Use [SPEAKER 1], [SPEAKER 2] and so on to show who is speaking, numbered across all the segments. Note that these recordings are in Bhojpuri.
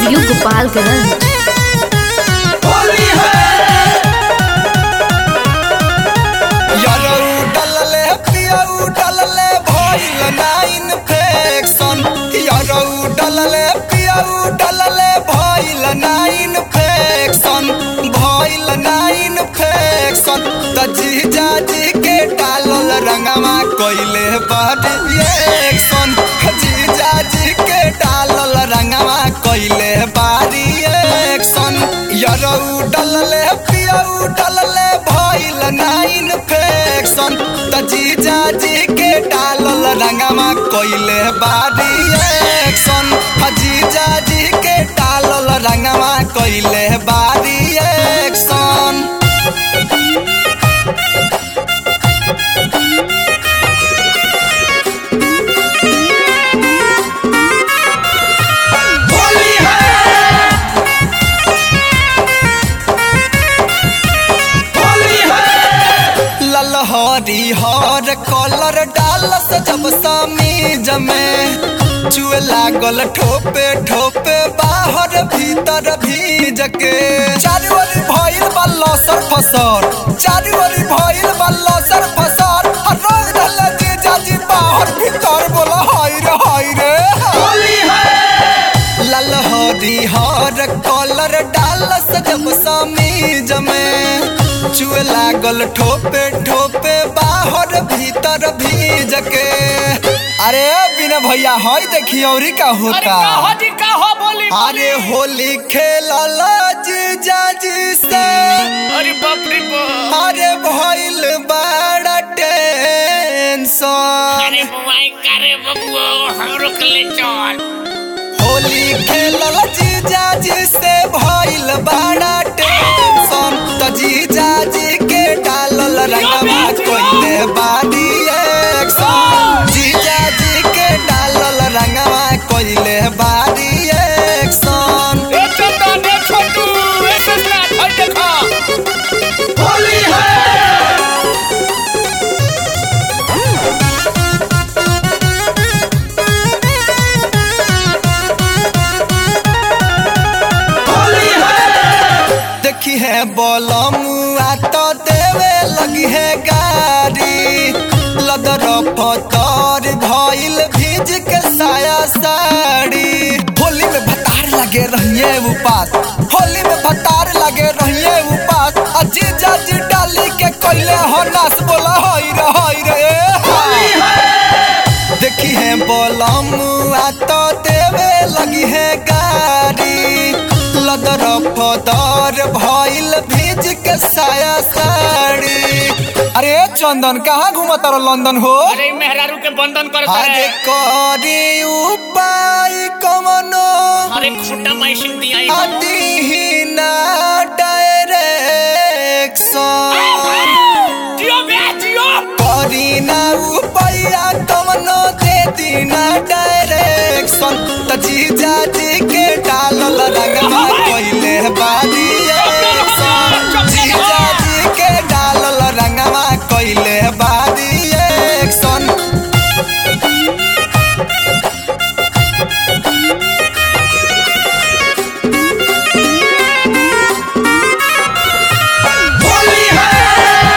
[SPEAKER 1] स्टूडियो गोपालगंज।
[SPEAKER 2] जीजा जी के डालल रंगवा कोइले बारी एक्शन। जीजा जी के डालल रंगवा कोइले बारी एक्शन। यरौ डलले पियौ डलले भइल ना इन्फेक्शन। त जीजा जी के डालल रंगवा कोइले बारी एक्शन। जीजा जी के डालल रंगवा कोइले बारी एक्शन। हरी हर कलर डालस जब समीज में चुए लागल ठोपे ठोपे बाहर भीतर भीज के। चारू ओरी भइल बा लसर फसर, चारू ओरी भइल बा लसर फसर। रंग डाल जीजा जी बाहर भीतर बोला हाय रे होली है। लाल हरी हर कलर डालस जब समीज में चुए लागल ठोपे ठोपे बाहर भीतर भीज के। अरे बिना भैया हई देखिए और का होता। अरे होली खेलल जीजा जी से।
[SPEAKER 3] अरे बाप रे बाप।
[SPEAKER 2] अरे भइल बड़ा टेंशन।
[SPEAKER 3] अरे बुआई करे बबुआ हमरो के ले चल।
[SPEAKER 2] होली खेलल जीजा जी से भइल बड़ा टेंशन। त जीजा जी के डालल रंगवा कोइले बारी एक्शन। जीजा जी के डालल रंगवा कोइले बारी एक्शन।
[SPEAKER 3] ए चंदा ने छोटू ए ससुरा भाई देखा
[SPEAKER 2] होली है। देखी है बोलमुआ तो देवे लगी है गाड़ी। लदर पतर भइल भीज के साया साड़ी। होली में भतार लगे रहिए उपास, होली में भतार लगे रहिए उपास। जीजा जी डाली के कोइले हो नास बोला हाय रे देखी है बोलमुआ तो देवे लगी है गाड़ी। लदर पदर भइल भीज के साया साड़ी। अरे चंदन कहाँ घूमत रहो लंदन हो।
[SPEAKER 3] अरे मेहरारू के बंधन करता है।
[SPEAKER 2] अरे करी उपाय कमनो।
[SPEAKER 3] अरे खुटा मैसिन दिया
[SPEAKER 2] अति ना डायरेक्शन।
[SPEAKER 3] जियो बे जियो।
[SPEAKER 2] करी ना उपाय कमनो दे दीना डायरेक्शन। त जीजा जी के डालल रंगवा कोइले बारी एक्शन। जीजा जी के डालल रंगवा कोइले बारी एक्शन। होली है।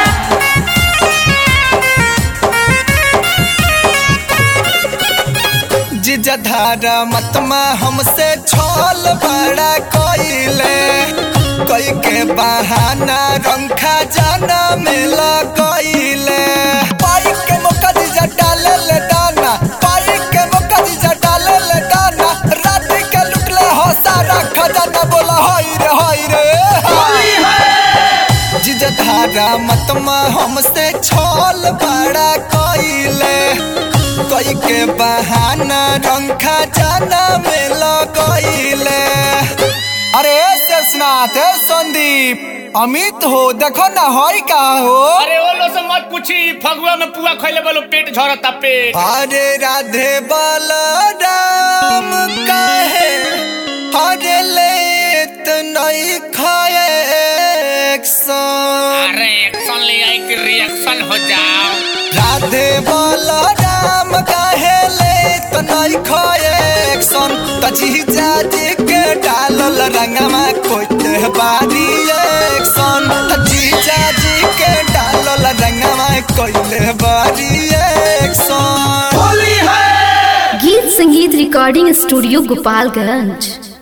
[SPEAKER 2] जीजा धारा मतमा हमसे छल बड़ा कोइले। कोई के बहाना रंखा जाना मिला कोइले। पाई के मौका जीजा डाले ले दाना, पाई के मौका जीजा डाले ले दाना। रात के लुटले हो सारा खजाना बोला हाय रे होली है। जीजा धारा मतमा हमसे छल बड़ा कोइले। कोई के बहाना रंखा जाना में लगइले। अरे शेषनाथ संदीप अमित हो देखो ना हई का हो।
[SPEAKER 3] अरे वो लो से मत पूछी फगुआ में पुआ खइले बोलो पेट झरता पेट।
[SPEAKER 2] अरे राधे बलराम काहे अरे लेत नहीं खाए एक्शन।
[SPEAKER 3] अरे एक्शन ले आई कि रिएक्शन हो जाओ।
[SPEAKER 2] राधे बलराम काहे लेत नहीं खाए एक्शन। त जीजा जी के डाल रंगवा कोइले बारी एक्शन जीजा जी के डालल रंगवा कोइले बारी एक्शन।
[SPEAKER 1] गीत संगीत रिकॉर्डिंग स्टूडियो गोपालगंज।